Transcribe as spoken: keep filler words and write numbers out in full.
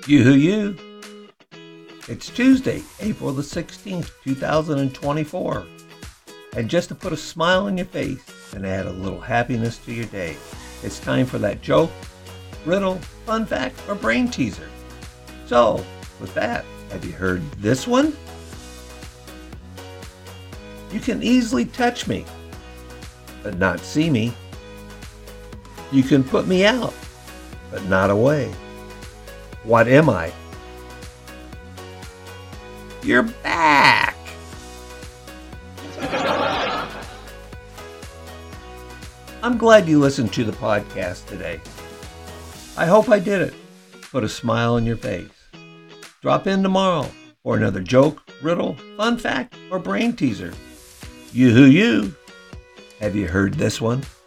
You, you. It's Tuesday, April the sixteenth, two thousand twenty-four. And just to put a smile on your face and add a little happiness to your day, it's time for that joke, riddle, fun fact, or brain teaser. So, with that, have you heard this one? You can easily touch me, but not see me. You can put me out, but not away. What am I? You're back! I'm glad you listened to the podcast today. I hope I did it. Put a smile on your face. Drop in tomorrow for another joke, riddle, fun fact, or brain teaser. You, you. Have you heard this one?